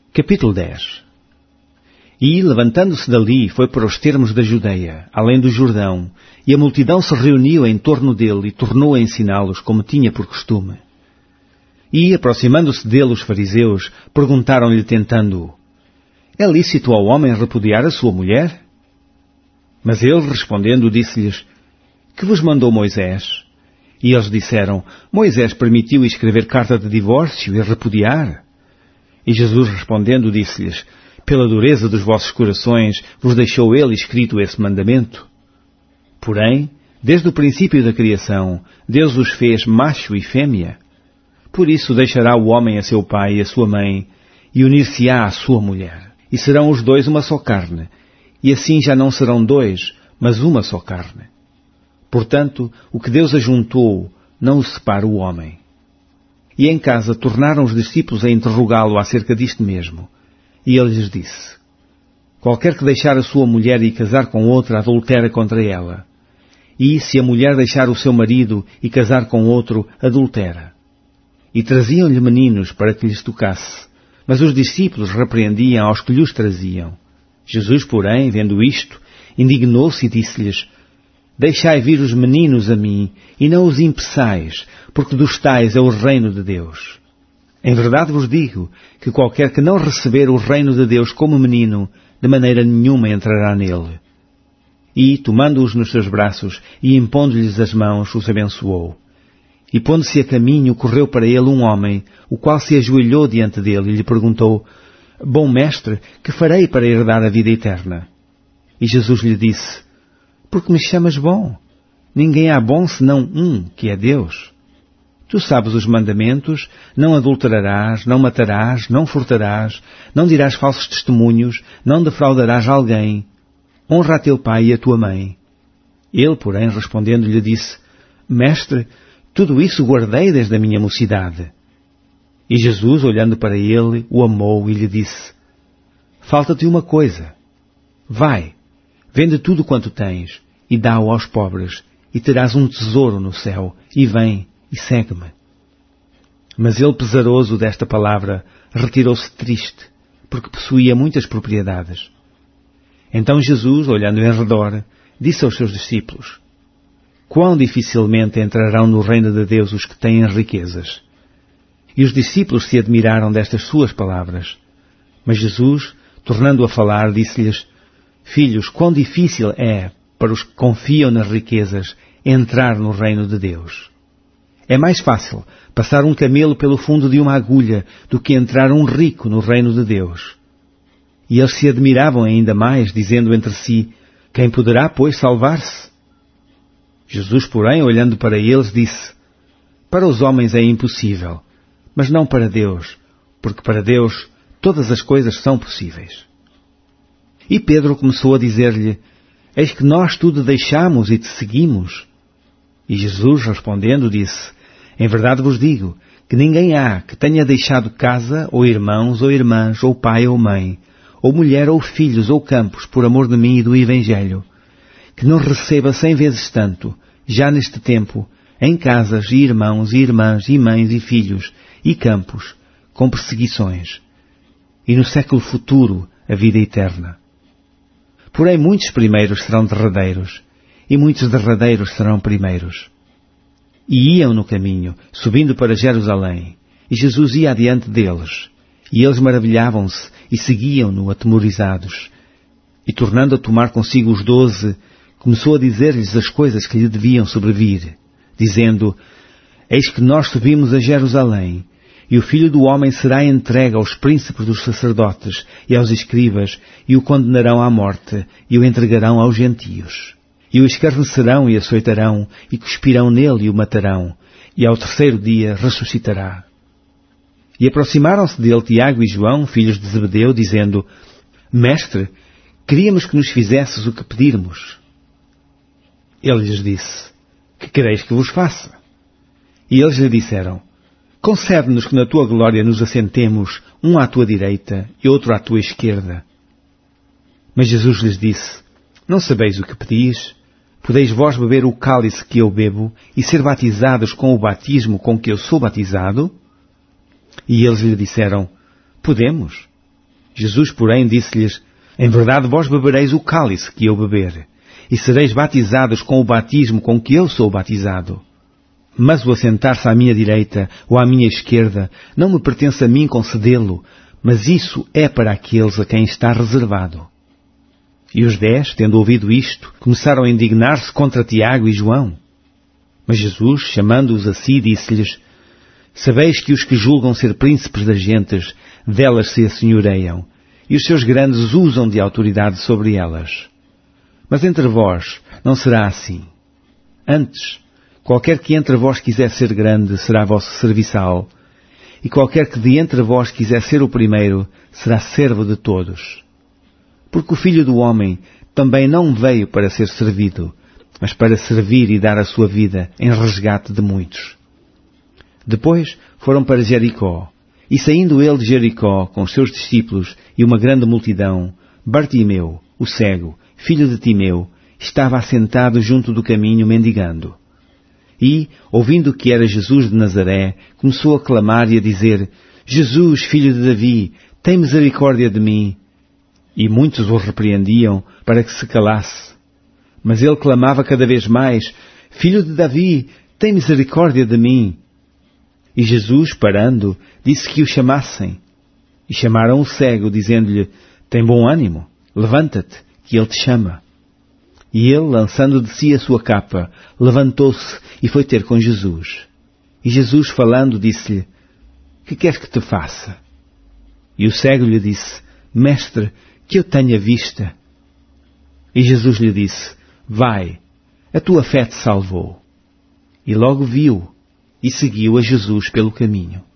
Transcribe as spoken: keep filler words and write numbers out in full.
Capítulo dez. E, levantando-se dali, foi para os termos da Judeia, além do Jordão, e a multidão se reuniu em torno dele e tornou a ensiná-los como tinha por costume. E, aproximando-se dele os fariseus, perguntaram-lhe tentando-o: é lícito ao homem repudiar a sua mulher? Mas ele, respondendo, disse-lhes: que vos mandou Moisés? E eles disseram: Moisés permitiu escrever carta de divórcio e repudiar. E Jesus, respondendo, disse-lhes: pela dureza dos vossos corações vos deixou ele escrito esse mandamento. Porém, desde o princípio da criação, Deus os fez macho e fêmea. Por isso deixará o homem a seu pai e a sua mãe, e unir-se-á à sua mulher. E serão os dois uma só carne. E assim já não serão dois, mas uma só carne. Portanto, o que Deus ajuntou, não o separa o homem. E em casa tornaram os discípulos a interrogá-lo acerca disto mesmo. E ele lhes disse: qualquer que deixar a sua mulher e casar com outra, adultera contra ela. E se a mulher deixar o seu marido e casar com outro, adultera. E traziam-lhe meninos para que lhes tocasse. Mas os discípulos repreendiam aos que lhes traziam. Jesus, porém, vendo isto, indignou-se e disse-lhes: deixai vir os meninos a mim, e não os impeçais, porque dos tais é o reino de Deus. Em verdade vos digo, que qualquer que não receber o reino de Deus como menino, de maneira nenhuma entrará nele. E, tomando-os nos seus braços, e impondo-lhes as mãos, os abençoou. E pondo-se a caminho, correu para ele um homem, o qual se ajoelhou diante dele, e lhe perguntou: bom mestre, que farei para herdar a vida eterna? E Jesus lhe disse: porque me chamas bom? Ninguém há bom senão um, que é Deus. Tu sabes os mandamentos: não adulterarás, não matarás, não furtarás, não dirás falsos testemunhos, não defraudarás alguém. Honra a teu pai e a tua mãe. Ele, porém, respondendo, lhe disse: mestre, tudo isso guardei desde a minha mocidade. E Jesus, olhando para ele, o amou e lhe disse: falta-te uma coisa. Vai, vende tudo quanto tens, e dá-o aos pobres, e terás um tesouro no céu, e vem, e segue-me. Mas ele, pesaroso desta palavra, retirou-se triste, porque possuía muitas propriedades. Então Jesus, olhando em redor, disse aos seus discípulos: quão dificilmente entrarão no reino de Deus os que têm riquezas. E os discípulos se admiraram destas suas palavras. Mas Jesus, tornando a falar, disse-lhes: filhos, quão difícil é para os que confiam nas riquezas entrar no reino de Deus. É mais fácil passar um camelo pelo fundo de uma agulha do que entrar um rico no reino de Deus. E eles se admiravam ainda mais, dizendo entre si: quem poderá, pois, salvar-se? Jesus, porém, olhando para eles, disse: para os homens é impossível, mas não para Deus, porque para Deus todas as coisas são possíveis. E Pedro começou a dizer-lhe: eis que nós tudo deixamos e te seguimos. E Jesus, respondendo, disse: em verdade vos digo, que ninguém há que tenha deixado casa, ou irmãos, ou irmãs, ou pai, ou mãe, ou mulher, ou filhos, ou campos, por amor de mim e do Evangelho, que não receba cem vezes tanto, já neste tempo, em casas, e irmãos, e irmãs, e mães, e filhos, e campos, com perseguições, e no século futuro a vida eterna. Porém muitos primeiros serão derradeiros, e muitos derradeiros serão primeiros. E iam no caminho, subindo para Jerusalém, e Jesus ia adiante deles, e eles maravilhavam-se e seguiam-no atemorizados. E tornando a tomar consigo os doze, começou a dizer-lhes as coisas que lhe deviam sobrevir, dizendo: eis que nós subimos a Jerusalém, e o Filho do Homem será entregue aos príncipes dos sacerdotes e aos escribas, e o condenarão à morte, e o entregarão aos gentios. E o escarnecerão e açoitarão, e cuspirão nele e o matarão, e ao terceiro dia ressuscitará. E aproximaram-se dele Tiago e João, filhos de Zebedeu, dizendo: mestre, queríamos que nos fizesses o que pedirmos. Ele lhes disse: que quereis que vos faça? E eles lhe disseram: concede-nos que na tua glória nos assentemos, um à tua direita e outro à tua esquerda. Mas Jesus lhes disse: não sabeis o que pedis? Podeis vós beber o cálice que eu bebo e ser batizados com o batismo com que eu sou batizado? E eles lhe disseram: podemos. Jesus, porém, disse-lhes: Em verdade vós bebereis o cálice que eu beber, e sereis batizados com o batismo com que eu sou batizado. Mas o assentar-se à minha direita ou à minha esquerda não me pertence a mim concedê-lo, mas isso é para aqueles a quem está reservado. E os dez, tendo ouvido isto, começaram a indignar-se contra Tiago e João. Mas Jesus, chamando-os a si, disse-lhes: Sabeis que os que julgam ser príncipes das gentes, delas se assenhoreiam, e os seus grandes usam de autoridade sobre elas. Mas entre vós não será assim. Antes, qualquer que entre vós quiser ser grande será vosso serviçal, e qualquer que de entre vós quiser ser o primeiro será servo de todos. Porque o Filho do Homem também não veio para ser servido, mas para servir e dar a sua vida em resgate de muitos. Depois foram para Jericó, e saindo ele de Jericó com os seus discípulos e uma grande multidão, Bartimeu, o cego, filho de Timeu, estava assentado junto do caminho mendigando. E, ouvindo que era Jesus de Nazaré, começou a clamar e a dizer: Jesus, filho de Davi, tem misericórdia de mim. E muitos o repreendiam para que se calasse. Mas ele clamava cada vez mais: Filho de Davi, tem misericórdia de mim. E Jesus, parando, disse que o chamassem. E chamaram o cego, dizendo-lhe: Tem bom ânimo, levanta-te, que ele te chama. E ele, lançando de si a sua capa, levantou-se e foi ter com Jesus. E Jesus, falando, disse-lhe: Que queres que te faça? E o cego lhe disse: Mestre, que eu tenha vista. E Jesus lhe disse: Vai, a tua fé te salvou. E logo viu, e seguiu a Jesus pelo caminho.